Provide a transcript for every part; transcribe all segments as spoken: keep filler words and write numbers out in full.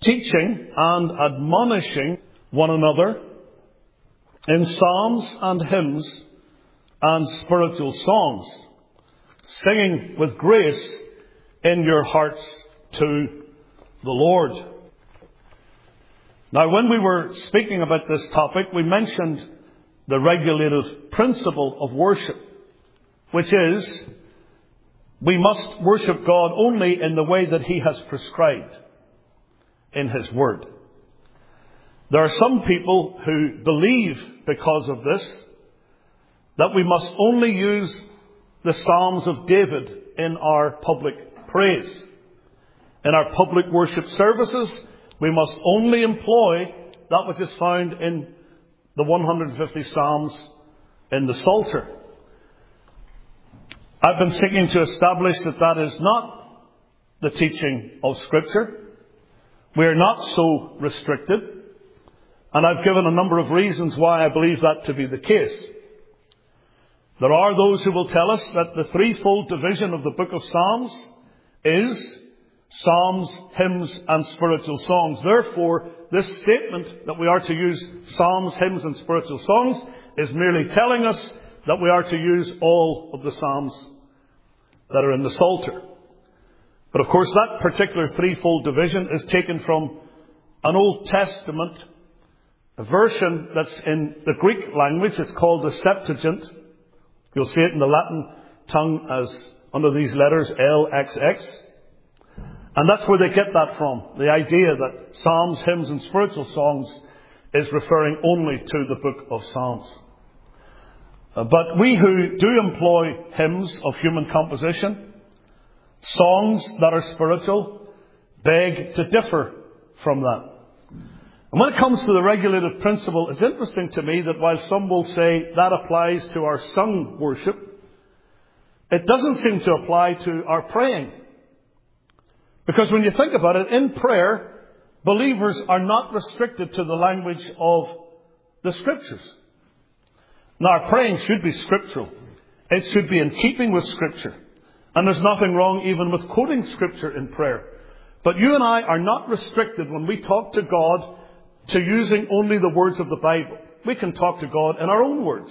teaching and admonishing one another in psalms and hymns and spiritual songs, singing with grace in your hearts to the Lord. Now, when we were speaking about this topic, we mentioned the regulative principle of worship, which is we must worship God only in the way that He has prescribed in His Word. There are some people who believe, because of this, that we must only use the Psalms of David in our public praise. In our public worship services, we must only employ that which is found in the one hundred fifty Psalms in the Psalter. I've been seeking to establish that that is not the teaching of Scripture. We are not so restricted. And I've given a number of reasons why I believe that to be the case. There are those who will tell us that the threefold division of the book of Psalms is psalms, hymns, and spiritual songs. Therefore, this statement that we are to use psalms, hymns, and spiritual songs is merely telling us that we are to use all of the psalms that are in the Psalter. But of course, that particular threefold division is taken from an Old Testament a version that's in the Greek language. It's called the Septuagint. You'll see it in the Latin tongue as under these letters L X X. And that's where they get that from. The idea that psalms, hymns, and spiritual songs is referring only to the book of Psalms. Uh, but we who do employ hymns of human composition, songs that are spiritual, beg to differ from that. And when it comes to the regulative principle, it's interesting to me that while some will say that applies to our sung worship, it doesn't seem to apply to our praying. Because when you think about it, in prayer, believers are not restricted to the language of the Scriptures. Now, our praying should be scriptural. It should be in keeping with Scripture. And there's nothing wrong even with quoting Scripture in prayer. But you and I are not restricted when we talk to God to using only the words of the Bible. We can talk to God in our own words.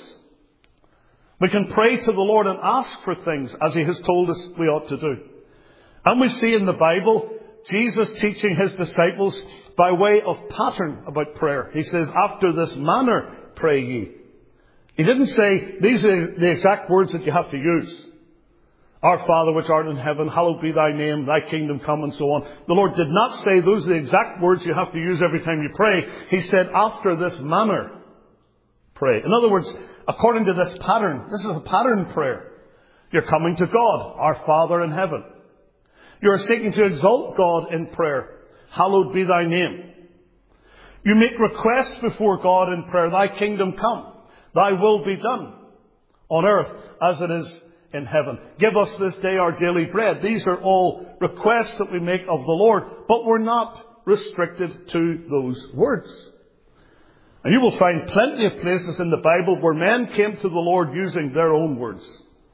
We can pray to the Lord and ask for things as He has told us we ought to do. And we see in the Bible Jesus teaching His disciples by way of pattern about prayer. He says, after this manner pray ye. He didn't say these are the exact words that you have to use. Our Father which art in heaven, hallowed be thy name, thy kingdom come, and so on. The Lord did not say those are the exact words you have to use every time you pray. He said, after this manner pray. In other words, according to this pattern, this is a pattern prayer. You're coming to God, our Father in heaven. You're seeking to exalt God in prayer. Hallowed be thy name. You make requests before God in prayer. Thy kingdom come. Thy will be done on earth as it is in heaven. Give us this day our daily bread. These are all requests that we make of the Lord, but we're not restricted to those words. And you will find plenty of places in the Bible where men came to the Lord using their own words.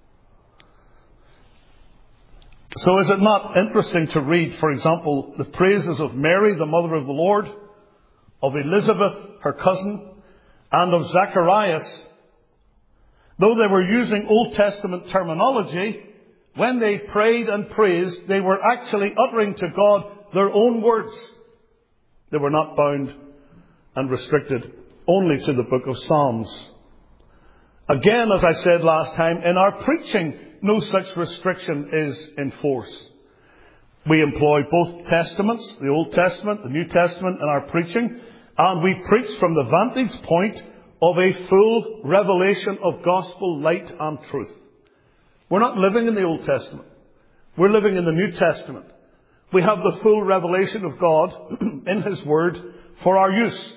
So is it not interesting to read, for example, the praises of Mary, the mother of the Lord, of Elizabeth, her cousin, and of Zacharias? Though they were using Old Testament terminology, when they prayed and praised, they were actually uttering to God their own words. They were not bound and restricted only to the book of Psalms. Again, as I said last time, in our preaching, no such restriction is in force. We employ both testaments, the Old Testament, the New Testament, in our preaching, and we preach from the vantage point of a full revelation of gospel light and truth. We're not living in the Old Testament. We're living in the New Testament. We have the full revelation of God in His Word for our use.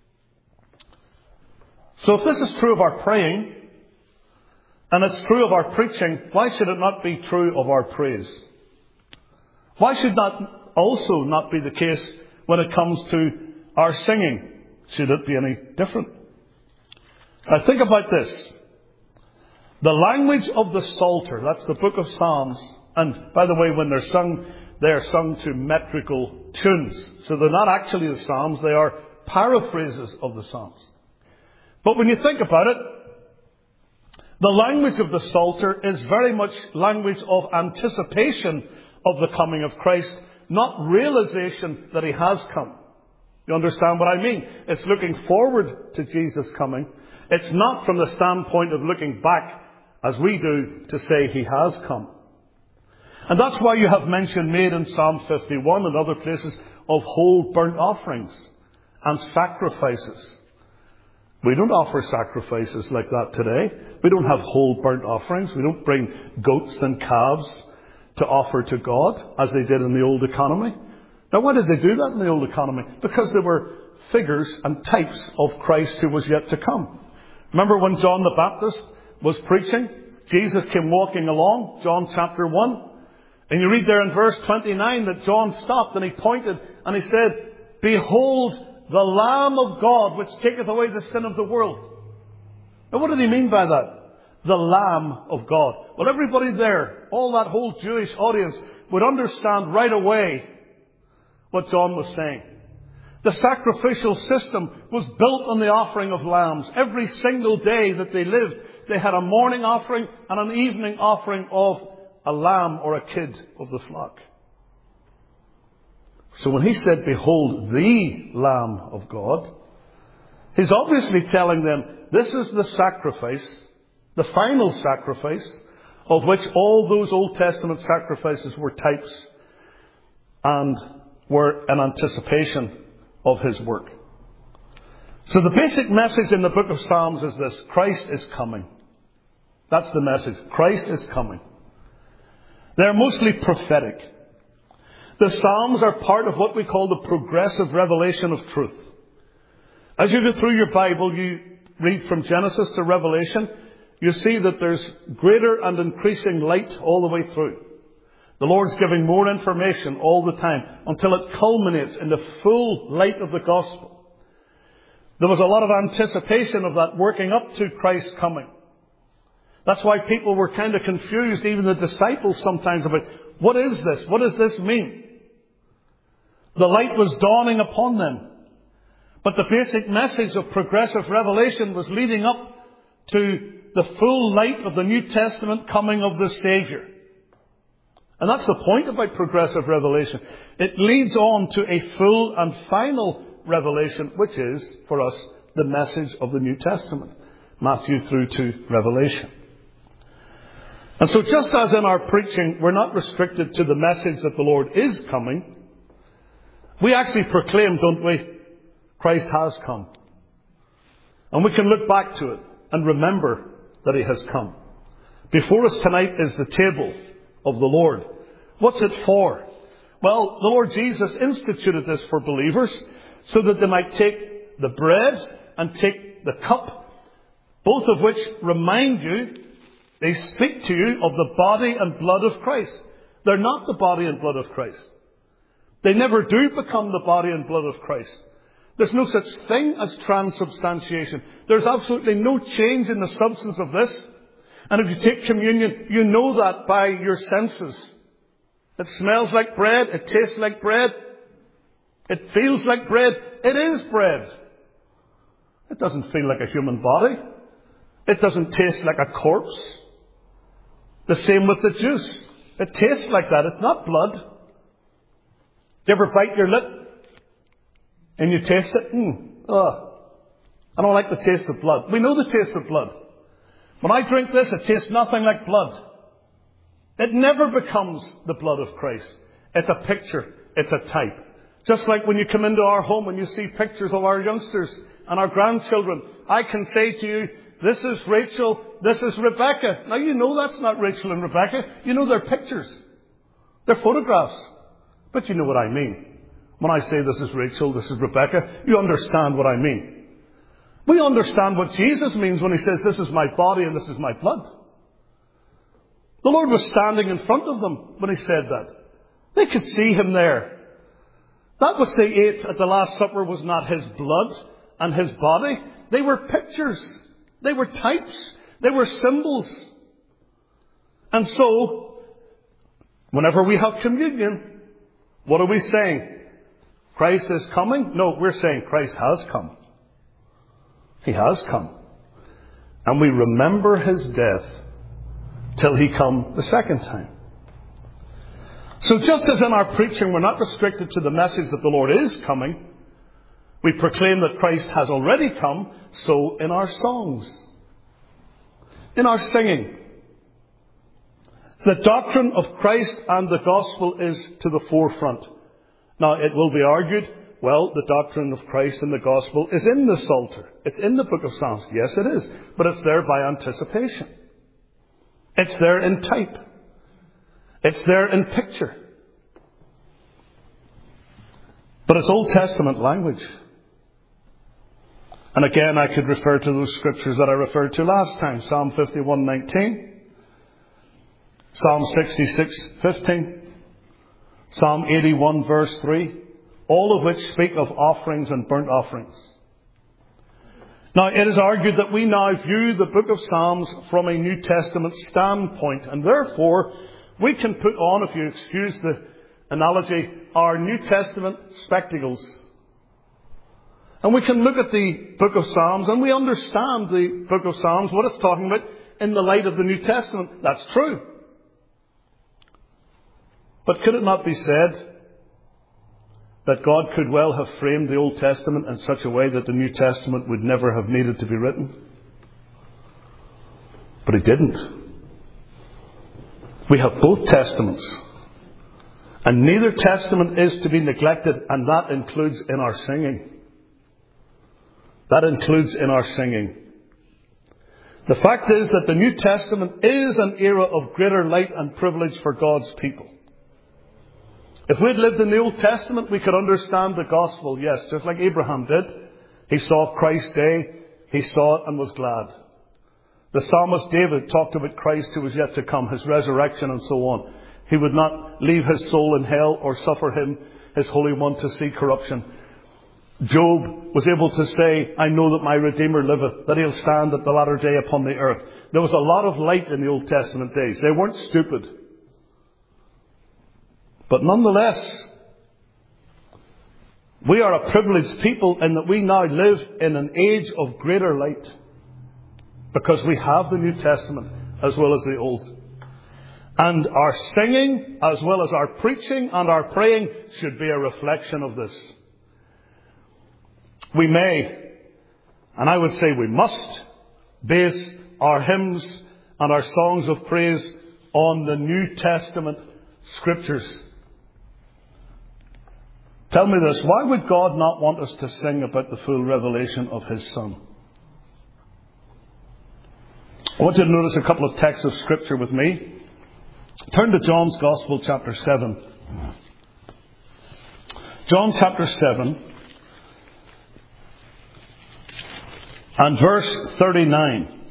So if this is true of our praying, and it's true of our preaching, why should it not be true of our praise? Why should that also not be the case when it comes to our singing? Should it be any different? Now think about this. The language of the Psalter, that's the book of Psalms, and by the way, when they're sung, they are sung to metrical tunes. So they're not actually the Psalms, they are paraphrases of the Psalms. But when you think about it, the language of the Psalter is very much language of anticipation of the coming of Christ, not realization that he has come. You understand what I mean? It's looking forward to Jesus coming. It's not from the standpoint of looking back, as we do, to say he has come. And that's why you have mention made in Psalm fifty-one and other places of whole burnt offerings and sacrifices. We don't offer sacrifices like that today. We don't have whole burnt offerings. We don't bring goats and calves to offer to God as they did in the old economy. Now, why did they do that in the old economy? Because they were figures and types of Christ who was yet to come. Remember when John the Baptist was preaching? Jesus came walking along, John chapter one. And you read there in verse twenty-nine that John stopped and he pointed and he said, "Behold, the Lamb of God, which taketh away the sin of the world." Now, what did he mean by that? The Lamb of God. Well, everybody there, all that whole Jewish audience, would understand right away what John was saying. The sacrificial system was built on the offering of lambs. Every single day that they lived, they had a morning offering and an evening offering of a lamb or a kid of the flock. So when he said, "Behold, the Lamb of God," he's obviously telling them this is the sacrifice, the final sacrifice, of which all those Old Testament sacrifices were types and were an anticipation of his work. So the basic message in the book of Psalms is this: Christ is coming. That's the message. Christ is coming. They're mostly prophetic. The Psalms are part of what we call the progressive revelation of truth. As you go through your Bible, you read from Genesis to Revelation, you see that there's greater and increasing light all the way through. The Lord's giving more information all the time until it culminates in the full light of the gospel. There was a lot of anticipation of that working up to Christ's coming. That's why people were kind of confused, even the disciples sometimes, about what is this? What does this mean? The light was dawning upon them. But the basic message of progressive revelation was leading up to the full light of the New Testament coming of the Savior. And that's the point about progressive revelation. It leads on to a full and final revelation, which is, for us, the message of the New Testament. Matthew through to Revelation. And so just as in our preaching, we're not restricted to the message that the Lord is coming, we actually proclaim, don't we, Christ has come. And we can look back to it and remember that he has come. Before us tonight is the table of the Lord. What's it for? Well, the Lord Jesus instituted this for believers so that they might take the bread and take the cup, both of which remind you, they speak to you of the body and blood of Christ. They're not the body and blood of Christ. They never do become the body and blood of Christ. There's no such thing as transubstantiation. There's absolutely no change in the substance of this. And if you take communion, you know that by your senses. It smells like bread. It tastes like bread. It feels like bread. It is bread. It doesn't feel like a human body. It doesn't taste like a corpse. The same with the juice. It tastes like that. It's not blood. Do you ever bite your lip and you taste it? Mm, ugh. I don't like the taste of blood. We know the taste of blood. When I drink this, it tastes nothing like blood. It never becomes the blood of Christ. It's a picture. It's a type. Just like when you come into our home and you see pictures of our youngsters and our grandchildren, I can say to you, this is Rachel, this is Rebecca. Now you know that's not Rachel and Rebecca. You know they're pictures. They're photographs. But you know what I mean. When I say this is Rachel, this is Rebecca, you understand what I mean. We understand what Jesus means when he says this is my body and this is my blood. The Lord was standing in front of them when he said that. They could see him there. That which they ate at the Last Supper was not his blood and his body. They were pictures. They were types. They were symbols. And so, whenever we have communion, what are we saying? Christ is coming. No, we're saying Christ has come. He has come. And we remember his death till he come the second time. So just as in our preaching we're not restricted to the message that the Lord is coming, we proclaim that Christ has already come, so in our songs, in our singing, the doctrine of Christ and the gospel is to the forefront. Now, it will be argued, well, the doctrine of Christ and the gospel is in the Psalter. It's in the book of Psalms. Yes, it is. But it's there by anticipation. It's there in type. It's there in picture. But it's Old Testament language. And again, I could refer to those scriptures that I referred to last time. Psalm fifty-one nineteen. Psalm sixty-six fifteen. Psalm eighty-one verse three. All of which speak of offerings and burnt offerings. Now, it is argued that we now view the book of Psalms from a New Testament standpoint. And therefore, we can put on, if you excuse the analogy, our New Testament spectacles. And we can look at the book of Psalms and we understand the book of Psalms, what it's talking about, in the light of the New Testament. That's true. But could it not be said that God could well have framed the Old Testament in such a way that the New Testament would never have needed to be written? But he didn't. We have both testaments. And neither testament is to be neglected, and that includes in our singing. That includes in our singing. The fact is that the New Testament is an era of greater light and privilege for God's people. If we'd lived in the Old Testament, we could understand the gospel, yes, just like Abraham did. He saw Christ's day, he saw it and was glad. The psalmist David talked about Christ who was yet to come, his resurrection and so on. He would not leave his soul in hell or suffer him, his Holy One, to see corruption. Job was able to say, I know that my Redeemer liveth, that he'll stand at the latter day upon the earth. There was a lot of light in the Old Testament days. They weren't stupid. But nonetheless, we are a privileged people in that we now live in an age of greater light. Because we have the New Testament as well as the Old. And our singing as well as our preaching and our praying should be a reflection of this. We may, and I would say we must, base our hymns and our songs of praise on the New Testament scriptures. Tell me this, why would God not want us to sing about the full revelation of his Son? I want you to notice a couple of texts of scripture with me. Turn to John's Gospel, chapter seven. John chapter seven and verse thirty-nine.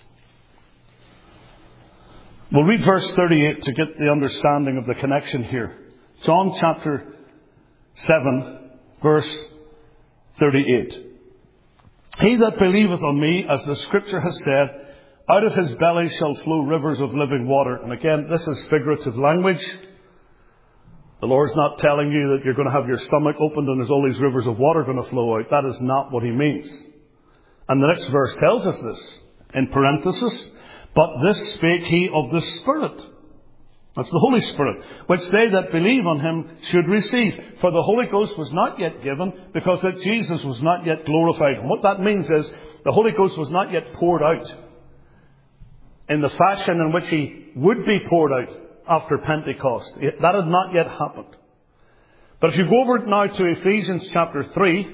We'll read verse thirty-eight to get the understanding of the connection here. John chapter seven, verse thirty-eight. He that believeth on me, as the scripture has said, out of his belly shall flow rivers of living water. And again, this is figurative language. The Lord's not telling you that you're going to have your stomach opened and there's all these rivers of water going to flow out. That is not what he means. And the next verse tells us this, in parenthesis, but this spake he of the Spirit. That's the Holy Spirit, which they that believe on him should receive. For the Holy Ghost was not yet given, because that Jesus was not yet glorified. And what that means is, the Holy Ghost was not yet poured out in the fashion in which he would be poured out after Pentecost. That had not yet happened. But if you go over now to Ephesians chapter three,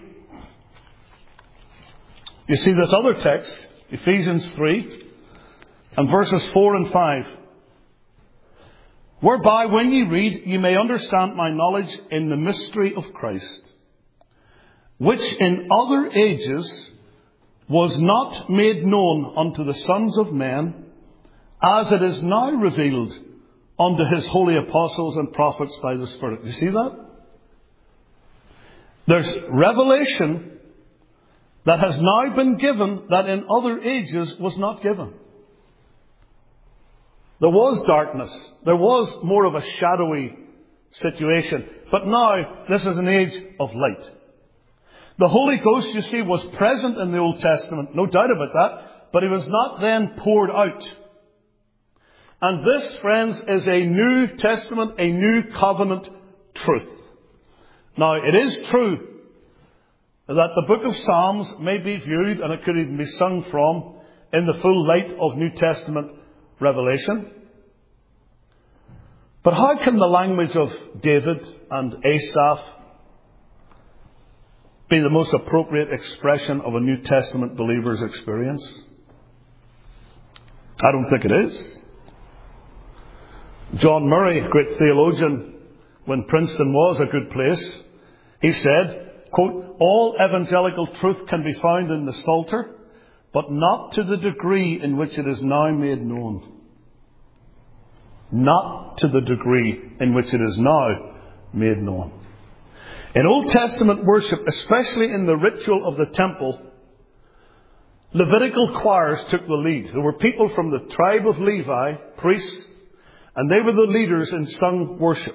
you see this other text, Ephesians three, and verses four and five. Whereby, when ye read, ye may understand my knowledge in the mystery of Christ, which in other ages was not made known unto the sons of men, as it is now revealed unto his holy apostles and prophets by the Spirit. You see that? There's revelation that has now been given that in other ages was not given. There was darkness. There was more of a shadowy situation. But now, this is an age of light. The Holy Ghost, you see, was present in the Old Testament, no doubt about that, but He was not then poured out. And this, friends, is a New Testament, a New Covenant truth. Now, it is true that the book of Psalms may be viewed, and it could even be sung from, in the full light of New Testament revelation. But how can the language of David and Asaph be the most appropriate expression of a New Testament believer's experience? I don't think it is. John Murray, a great theologian, when Princeton was a good place, he said, quote, "All evangelical truth can be found in the Psalter, but not to the degree in which it is now made known." Not to the degree in which it is now made known. In Old Testament worship, especially in the ritual of the temple, Levitical choirs took the lead. There were people from the tribe of Levi, priests, and they were the leaders in sung worship.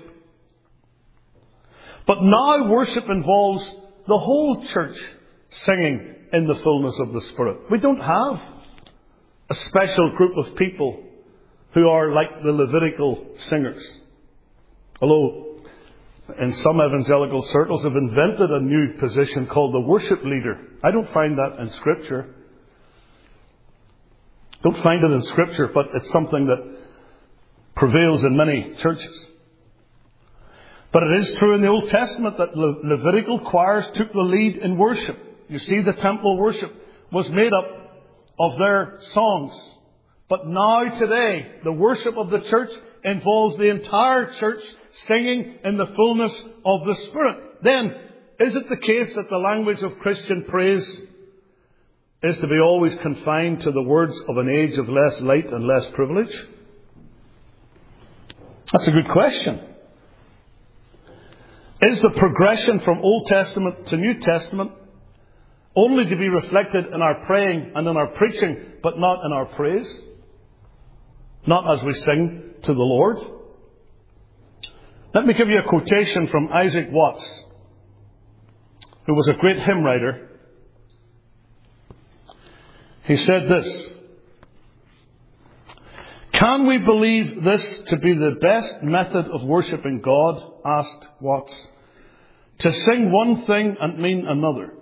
But now worship involves the whole church singing in the fullness of the Spirit. We don't have a special group of people who are like the Levitical singers. Although in some evangelical circles have invented a new position called the worship leader. I don't find that in Scripture. Don't find it in Scripture, but it's something that prevails in many churches. But it is true in the Old Testament that Le- Levitical choirs took the lead in worship. You see, the temple worship was made up of their songs. But now today, the worship of the church involves the entire church singing in the fullness of the Spirit. Then, is it the case that the language of Christian praise is to be always confined to the words of an age of less light and less privilege? That's a good question. Is the progression from Old Testament to New Testament only to be reflected in our praying and in our preaching, but not in our praise? Not as we sing to the Lord? Let me give you a quotation from Isaac Watts, who was a great hymn writer. He said this: "Can we believe this to be the best method of worshipping God?" asked Watts. "To sing one thing and mean another.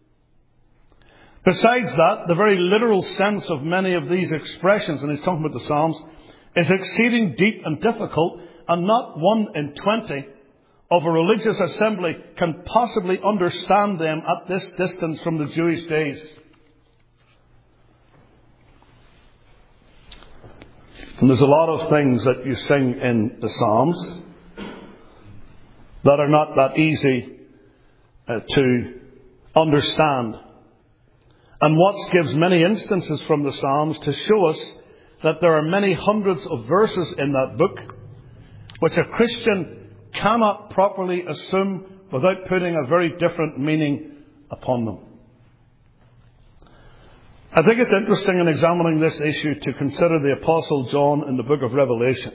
Besides that, the very literal sense of many of these expressions," and he's talking about the Psalms, "is exceeding deep and difficult, and not one in twenty of a religious assembly can possibly understand them at this distance from the Jewish days." And there's a lot of things that you sing in the Psalms that are not that easy uh, to understand. And Watts gives many instances from the Psalms to show us that there are many hundreds of verses in that book which a Christian cannot properly assume without putting a very different meaning upon them. I think it's interesting in examining this issue to consider the Apostle John in the book of Revelation.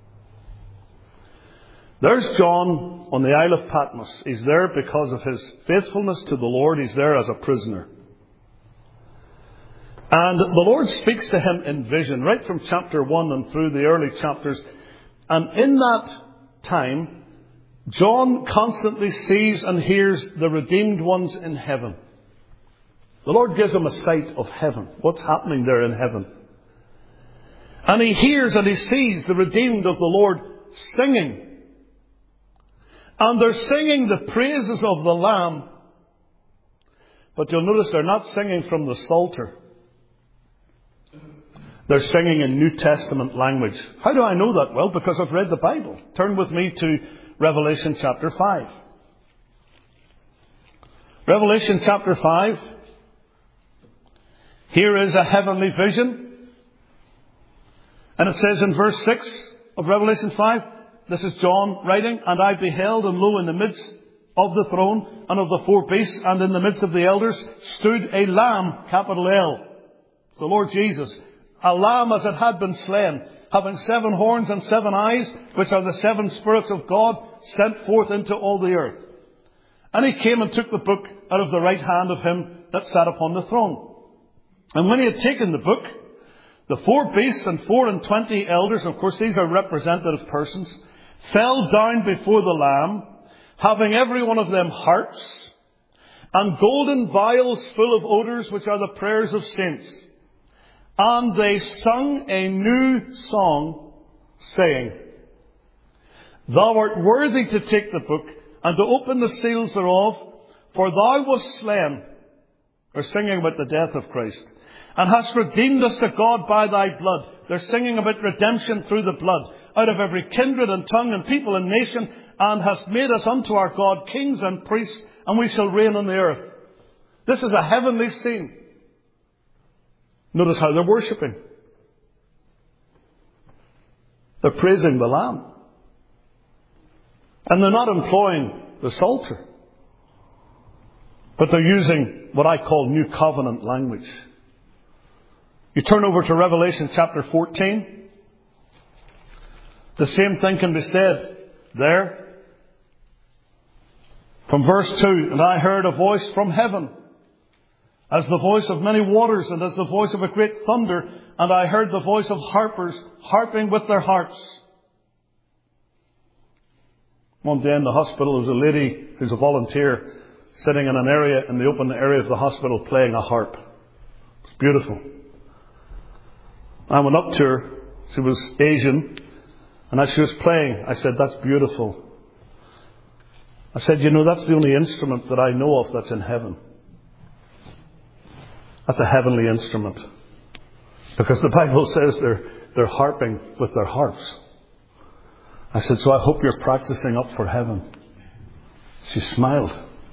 There's John on the Isle of Patmos. He's there because of his faithfulness to the Lord. He's there as a prisoner. And the Lord speaks to him in vision, right from chapter one and through the early chapters. And in that time, John constantly sees and hears the redeemed ones in heaven. The Lord gives him a sight of heaven. What's happening there in heaven? And he hears and he sees the redeemed of the Lord singing. And they're singing the praises of the Lamb. But you'll notice they're not singing from the Psalter. They're singing in New Testament language. How do I know that? Well, because I've read the Bible. Turn with me to Revelation chapter five. Revelation chapter five. Here is a heavenly vision. And it says in verse six of Revelation five, this is John writing, "And I beheld, and lo, in the midst of the throne and of the four beasts, and in the midst of the elders, stood a lamb," capital L. It's the Lord Jesus. "A lamb as it had been slain, having seven horns and seven eyes, which are the seven spirits of God sent forth into all the earth. And he came and took the book out of the right hand of him that sat upon the throne. And when he had taken the book, the four beasts and four and twenty elders, of course these are representative persons, fell down before the Lamb, having every one of them harps, and golden vials full of odours, which are the prayers of saints. And they sung a new song, saying, Thou art worthy to take the book, and to open the seals thereof, for thou wast slain. They're singing about the death of Christ. And hast redeemed us to God by thy blood. They're singing about redemption through the blood, out of every kindred and tongue and people and nation, and hast made us unto our God kings and priests, and we shall reign on the earth. This is a heavenly scene. Notice how they're worshipping. They're praising the Lamb. And they're not employing the Psalter, but they're using what I call New Covenant language. You turn over to Revelation chapter fourteen. The same thing can be said there. From verse two, And I heard a voice from heaven, as the voice of many waters, and as the voice of a great thunder. And I heard the voice of harpers harping with their harps. One day in the hospital, there was a lady who's a volunteer sitting in an area, in the open area of the hospital, playing a harp. It's beautiful. I went up to her. She was Asian. And as she was playing, I said, That's beautiful. I said, You know, that's the only instrument that I know of that's in heaven. That's a heavenly instrument. Because the Bible says they're, they're harping with their harps. I said, So I hope you're practicing up for heaven. She smiled.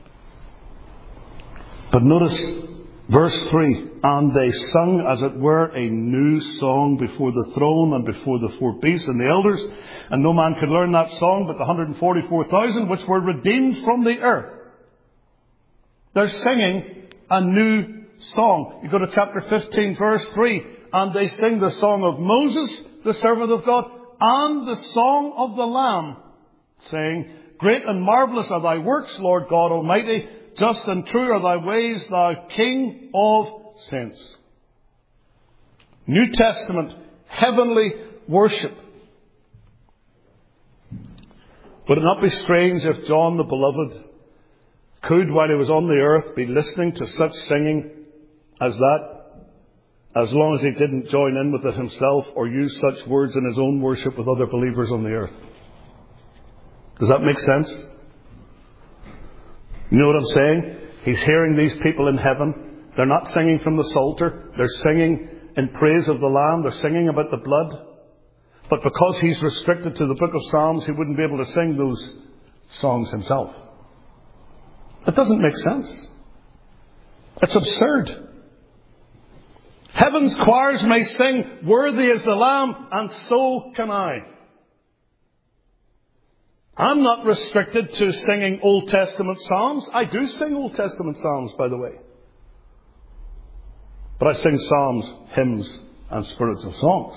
But notice verse three, And they sung, as it were, a new song before the throne and before the four beasts and the elders. And no man could learn that song but the one hundred forty-four thousand which were redeemed from the earth. They're singing a new song. You go to chapter fifteen, verse three. And they sing the song of Moses, the servant of God, and the song of the Lamb, saying, Great and marvellous are thy works, Lord God Almighty. Just and true are thy ways, thou King of saints. New Testament, heavenly worship. Would it not be strange if John the Beloved could, while he was on the earth, be listening to such singing as that, as long as he didn't join in with it himself or use such words in his own worship with other believers on the earth? Does that make sense? You know what I'm saying? He's hearing these people in heaven. They're not singing from the Psalter. They're singing in praise of the Lamb. They're singing about the blood. But because he's restricted to the book of Psalms, he wouldn't be able to sing those songs himself. It doesn't make sense. It's absurd. Heaven's choirs may sing, Worthy is the Lamb, and so can I. I'm not restricted to singing Old Testament psalms. I do sing Old Testament psalms, by the way. But I sing psalms, hymns, and spiritual songs.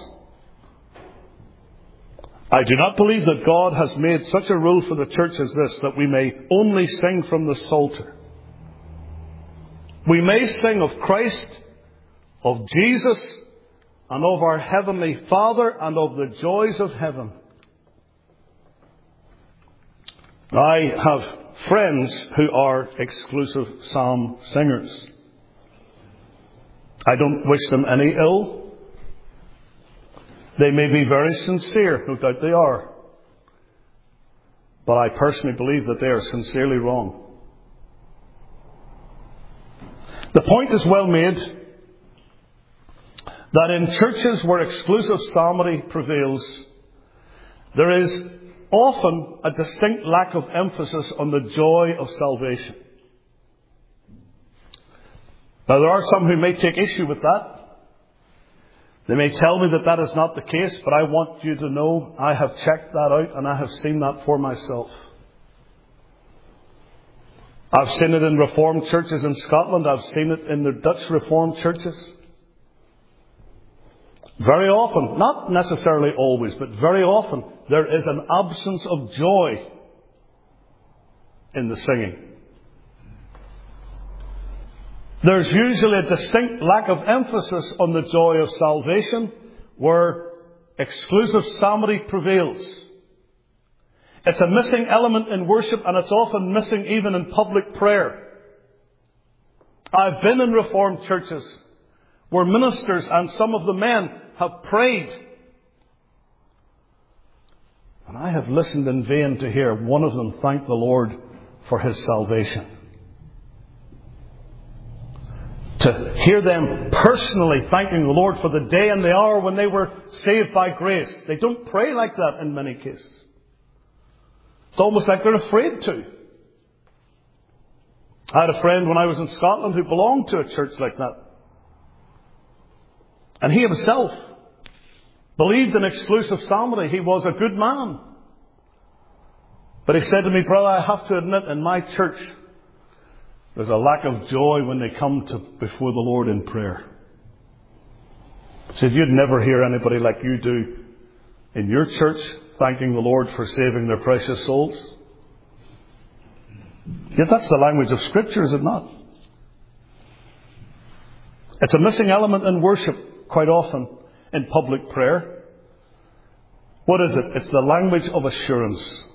I do not believe that God has made such a rule for the church as this, that we may only sing from the Psalter. We may sing of Christ, of Jesus, and of our Heavenly Father, and of the joys of heaven. I have friends who are exclusive psalm singers. I don't wish them any ill. They may be very sincere, no doubt they are. But I personally believe that they are sincerely wrong. The point is well made that in churches where exclusive psalmody prevails, there is often a distinct lack of emphasis on the joy of salvation. Now, there are some who may take issue with that. They may tell me that that is not the case, but I want you to know I have checked that out and I have seen that for myself. I've seen it in Reformed churches in Scotland. I've seen it in the Dutch Reformed churches. Very often, not necessarily always, but very often, there is an absence of joy in the singing. There's usually a distinct lack of emphasis on the joy of salvation where exclusive psalmody prevails. It's a missing element in worship, and it's often missing even in public prayer. I've been in Reformed churches where ministers and some of the men have prayed, and I have listened in vain to hear one of them thank the Lord for his salvation. To hear them personally thanking the Lord for the day and the hour when they were saved by grace. They don't pray like that in many cases. It's almost like they're afraid to. I had a friend when I was in Scotland who belonged to a church like that. And he himself believed in exclusive psalmody. He was a good man. But he said to me, "Brother, I have to admit, in my church, there's a lack of joy when they come to before the Lord in prayer." He said, "You'd never hear anybody like you do in your church thanking the Lord for saving their precious souls." Yet that's the language of Scripture, is it not? It's a missing element in worship quite often in public prayer. What is it? It's the language of assurance.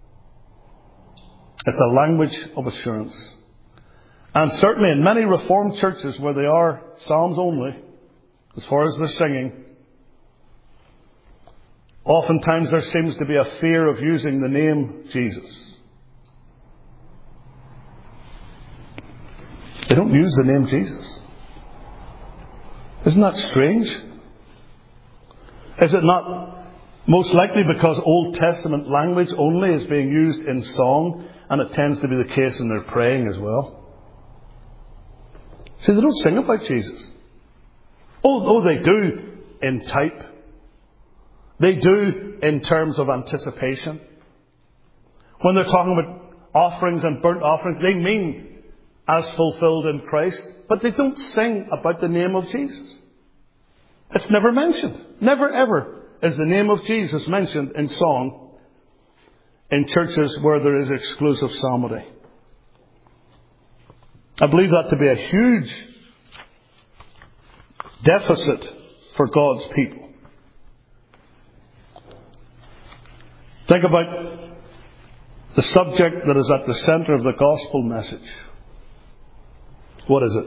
It's a language of assurance. And certainly in many Reformed churches where they are psalms only, as far as their singing, oftentimes there seems to be a fear of using the name Jesus. They don't use the name Jesus. Isn't that strange? Is it not most likely because Old Testament language only is being used in song, and it tends to be the case in their praying as well? See, they don't sing about Jesus. Oh, oh, they do in type. They do in terms of anticipation. When they're talking about offerings and burnt offerings, they mean as fulfilled in Christ. But they don't sing about the name of Jesus. It's never mentioned. Never ever is the name of Jesus mentioned in song in churches where there is exclusive psalmody. I believe that to be a huge deficit for God's people. Think about the subject that is at the center of the gospel message. What is it?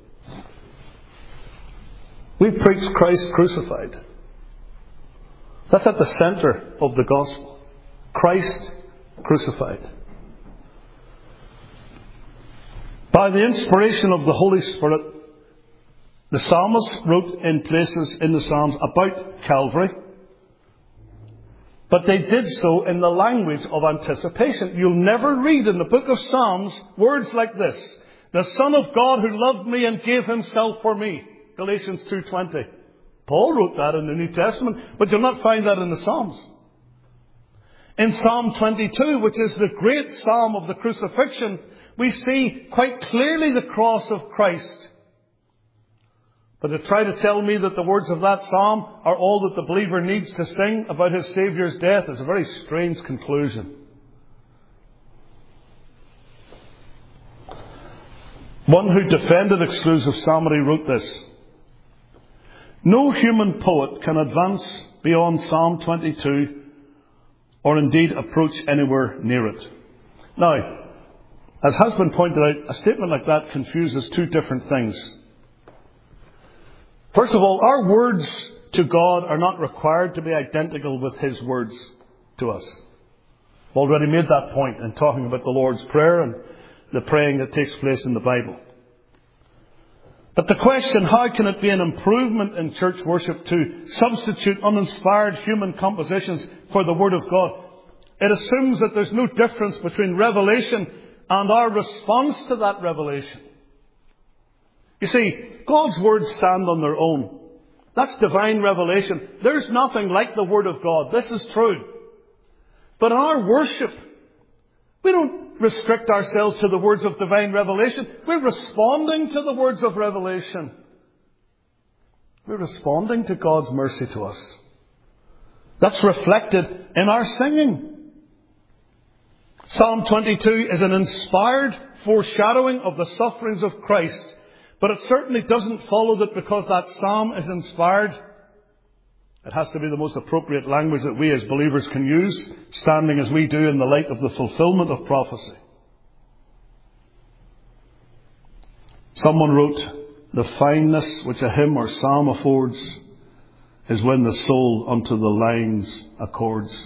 We preach Christ crucified. That's at the center of the gospel. Christ crucified. By the inspiration of the Holy Spirit, the psalmist wrote in places in the Psalms about Calvary, but they did so in the language of anticipation. You'll never read in the book of Psalms words like this: "The Son of God who loved me and gave himself for me." Galatians two twenty. Paul wrote that in the New Testament, but you'll not find that in the Psalms. In Psalm twenty-two, which is the great psalm of the crucifixion, we see quite clearly the cross of Christ. But to try to tell me that the words of that psalm are all that the believer needs to sing about his Saviour's death is a very strange conclusion. One who defended exclusive psalmody wrote this: "No human poet can advance beyond Psalm twenty-two or indeed approach anywhere near it." Now, as has been pointed out, a statement like that confuses two different things. First of all, our words to God are not required to be identical with His words to us. I've already made that point in talking about the Lord's Prayer and the praying that takes place in the Bible. But the question, how can it be an improvement in church worship to substitute uninspired human compositions for the Word of God? It assumes that there's no difference between revelation and our response to that revelation. You see, God's words stand on their own. That's divine revelation. There's nothing like the Word of God. This is true. But in our worship, we don't restrict ourselves to the words of divine revelation. We're responding to the words of revelation. We're responding to God's mercy to us. That's reflected in our singing. Psalm twenty-two is an inspired foreshadowing of the sufferings of Christ, but it certainly doesn't follow that because that psalm is inspired, it has to be the most appropriate language that we as believers can use, standing as we do in the light of the fulfillment of prophecy. Someone wrote, "The fineness which a hymn or psalm affords is when the soul unto the lines accords."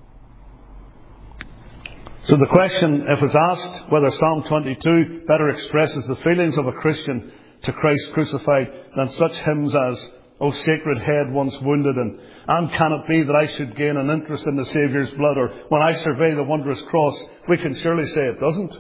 So the question, if it's asked whether Psalm twenty-two better expresses the feelings of a Christian to Christ crucified than such hymns as, "O sacred head once wounded," and "And can it be that I should gain an interest in the Saviour's blood," or "When I survey the wondrous cross," we can surely say it doesn't.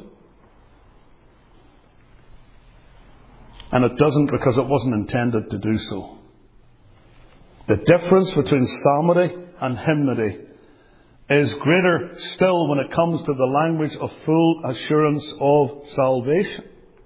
And it doesn't because it wasn't intended to do so. The difference between psalmody and hymnody is greater still when it comes to the language of full assurance of salvation.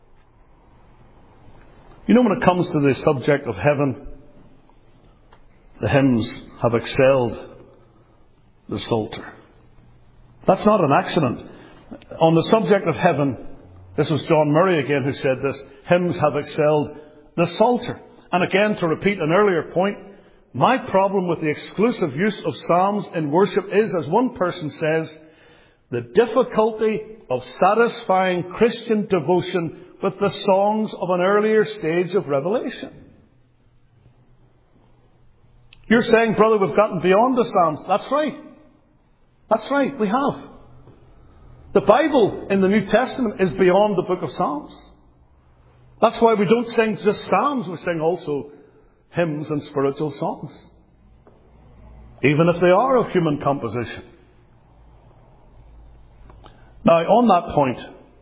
You know, when it comes to the subject of heaven, the hymns have excelled the Psalter. That's not an accident. On the subject of heaven, this was John Murray again who said this, hymns have excelled the Psalter. And again, to repeat an earlier point, my problem with the exclusive use of psalms in worship is, as one person says, the difficulty of satisfying Christian devotion with the songs of an earlier stage of revelation. You're saying, brother, we've gotten beyond the psalms. That's right. That's right, we have. The Bible in the New Testament is beyond the book of Psalms. That's why we don't sing just psalms, we sing also hymns and spiritual songs, even if they are of human composition. Now, on that point,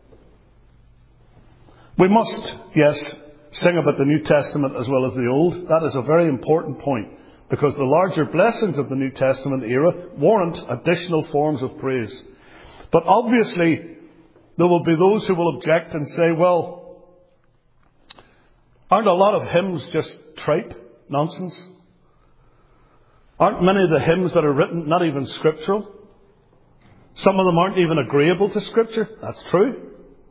we must, yes, sing about the New Testament as well as the Old. That is a very important point, because the larger blessings of the New Testament era warrant additional forms of praise. But obviously, there will be those who will object and say, well, aren't a lot of hymns just tripe? Nonsense. Aren't many of the hymns that are written not even scriptural? Some of them aren't even agreeable to Scripture. That's true.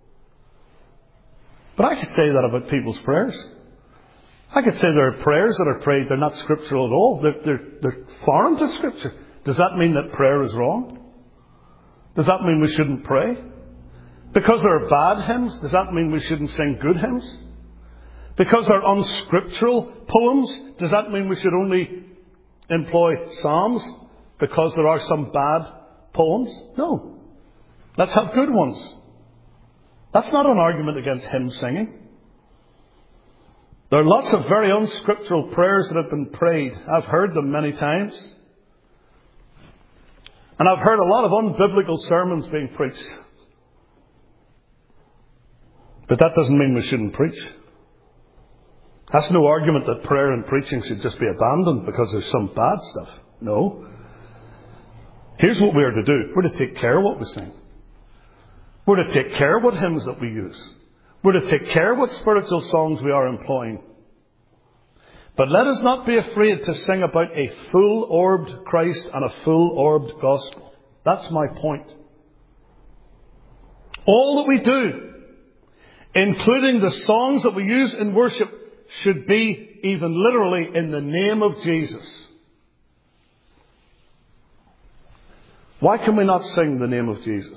But I could say that about people's prayers. I could say there are prayers that are prayed, they're not scriptural at all. They're, they're, they're foreign to Scripture. Does that mean that prayer is wrong? Does that mean we shouldn't pray? Because there are bad hymns, does that mean we shouldn't sing good hymns? Because they're unscriptural poems, does that mean we should only employ psalms because there are some bad poems? No. Let's have good ones. That's not an argument against hymn singing. There are lots of very unscriptural prayers that have been prayed. I've heard them many times. And I've heard a lot of unbiblical sermons being preached. But that doesn't mean we shouldn't preach. That's no argument that prayer and preaching should just be abandoned because there's some bad stuff. No. Here's what we are to do. We're to take care of what we sing. We're to take care of what hymns that we use. We're to take care of what spiritual songs we are employing. But let us not be afraid to sing about a full-orbed Christ and a full-orbed gospel. That's my point. All that we do, including the songs that we use in worship, should be even literally in the name of Jesus. Why can we not sing the name of Jesus?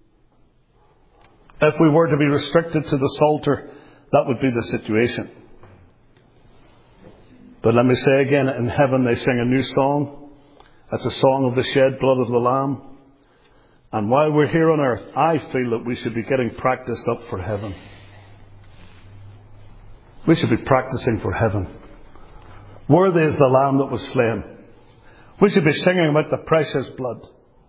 If we were to be restricted to the Psalter, that would be the situation. But let me say again, in heaven they sing a new song. That's a song of the shed blood of the Lamb. And while we're here on earth, I feel that we should be getting practiced up for heaven. We should be practicing for heaven. Worthy is the Lamb that was slain. We should be singing about the precious blood.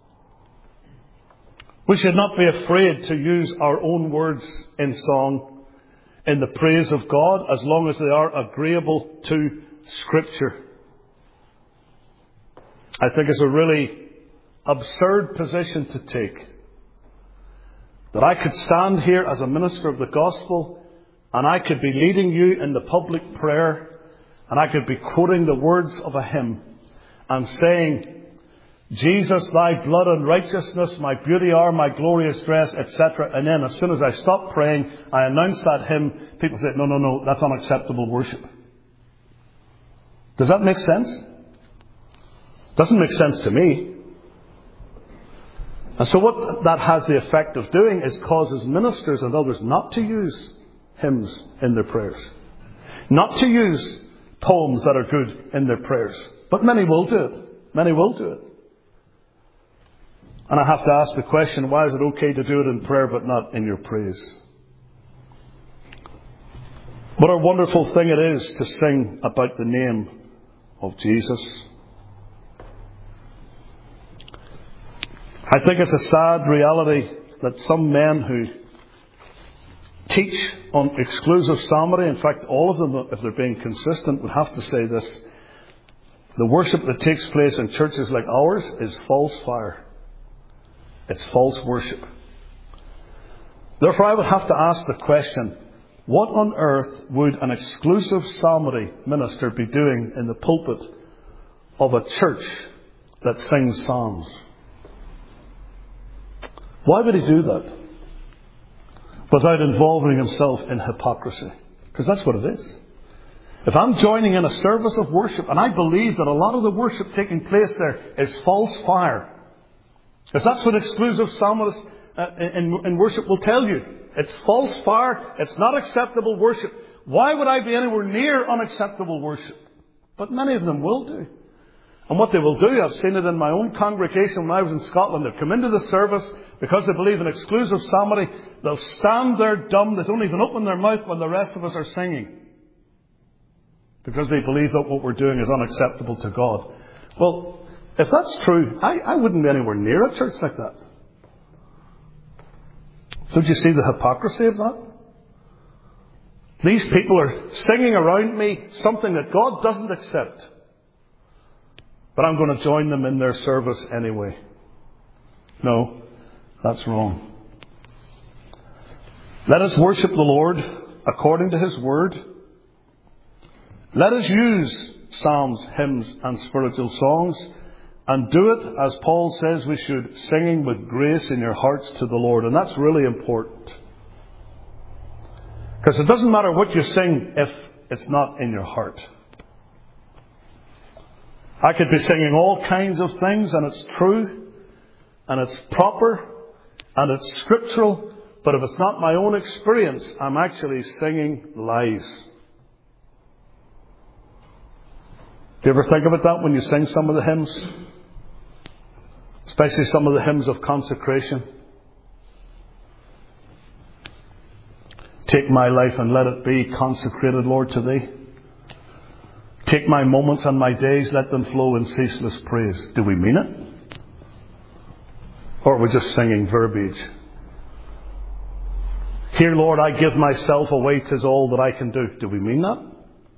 We should not be afraid to use our own words in song in the praise of God as long as they are agreeable to Scripture. I think it's a really absurd position to take, that I could stand here as a minister of the gospel and I could be leading you in the public prayer, and I could be quoting the words of a hymn and saying Jesus, thy blood and righteousness, my beauty are, my glorious dress, et cetera. And then as soon as I stop praying, I announce that hymn, people say, no, no, no, that's unacceptable worship. Does that make sense? Doesn't make sense to me. And so what that has the effect of doing is causes ministers and others not to use hymns in their prayers. Not to use poems that are good in their prayers. But many will do it. Many will do it. And I have to ask the question, why is it okay to do it in prayer but not in your praise? What a wonderful thing it is to sing about the name of Jesus. I think it's a sad reality that some men who teach on exclusive psalmody, in fact all of them, if they're being consistent, would have to say this: the worship that takes place in churches like ours is false fire. It's false worship. Therefore I would have to ask the question, what on earth would an exclusive psalmody minister be doing in the pulpit of a church that sings psalms? Why would he do that without involving himself in hypocrisy? Because that's what it is. If I'm joining in a service of worship, and I believe that a lot of the worship taking place there is false fire, because that's what exclusive psalmists uh, in, in worship will tell you. It's false fire. It's not acceptable worship. Why would I be anywhere near unacceptable worship? But many of them will do. And what they will do, I've seen it in my own congregation when I was in Scotland. They'll come into the service because they believe in exclusive psalmody. They'll stand there dumb. They don't even open their mouth when the rest of us are singing, because they believe that what we're doing is unacceptable to God. Well, if that's true, I, I wouldn't be anywhere near a church like that. Don't you see the hypocrisy of that? These people are singing around me something that God doesn't accept, but I'm going to join them in their service anyway. No, that's wrong. Let us worship the Lord according to His Word. Let us use psalms, hymns and spiritual songs, and do it, as Paul says we should, singing with grace in your hearts to the Lord. And that's really important. Because it doesn't matter what you sing if it's not in your heart. I could be singing all kinds of things, and it's true, and it's proper, and it's scriptural, but if it's not my own experience, I'm actually singing lies. Do you ever think about that when you sing some of the hymns? Especially some of the hymns of consecration. Take my life and let it be consecrated, Lord, to Thee. Take my moments and my days, let them flow in ceaseless praise. Do we mean it? Or are we just singing verbiage? Here, Lord, I give myself away, 'tis all that I can do. Do we mean that?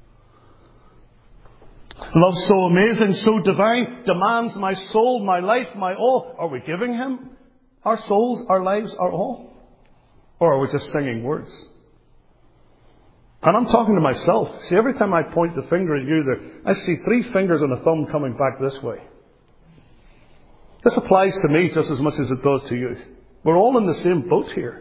Love so amazing, so divine, demands my soul, my life, my all. Are we giving Him our souls, our lives, our all? Or are we just singing words? And I'm talking to myself. See, every time I point the finger at you, there, I see three fingers and a thumb coming back this way. This applies to me just as much as it does to you. We're all in the same boat here.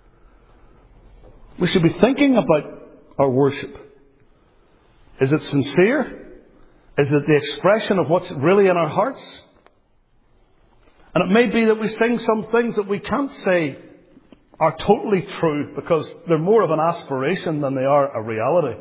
We should be thinking about our worship. Is it sincere? Is it the expression of what's really in our hearts? And it may be that we sing some things that we can't say are totally true because they're more of an aspiration than they are a reality.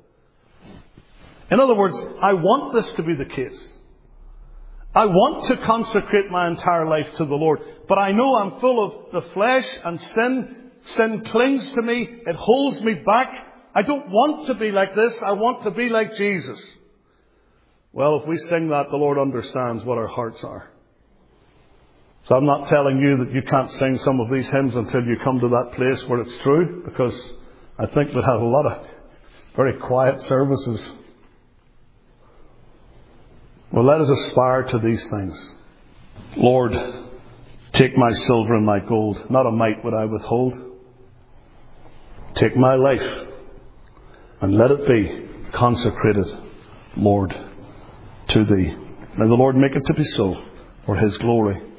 In other words, I want this to be the case. I want to consecrate my entire life to the Lord, but I know I'm full of the flesh and sin. Sin clings to me. It holds me back. I don't want to be like this. I want to be like Jesus. Well, if we sing that, the Lord understands what our hearts are. So I'm not telling you that you can't sing some of these hymns until you come to that place where it's true, because I think we'll have a lot of very quiet services. Well, let us aspire to these things. Lord, take my silver and my gold. Not a mite would I withhold. Take my life and let it be consecrated, Lord, to Thee. May the Lord make it to be so. for His glory.